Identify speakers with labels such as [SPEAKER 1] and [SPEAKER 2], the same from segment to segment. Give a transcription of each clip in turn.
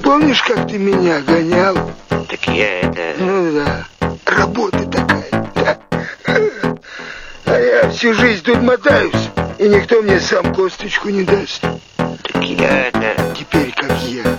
[SPEAKER 1] помнишь, как ты меня гонял?
[SPEAKER 2] Так я это...
[SPEAKER 1] Ну да, работа такая, да. А я всю жизнь тут мотаюсь, и никто мне сам косточку не даст.
[SPEAKER 2] Так я это...
[SPEAKER 1] Теперь как я.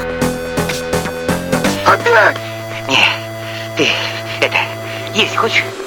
[SPEAKER 2] Опять? Не, ты это, есть хочешь?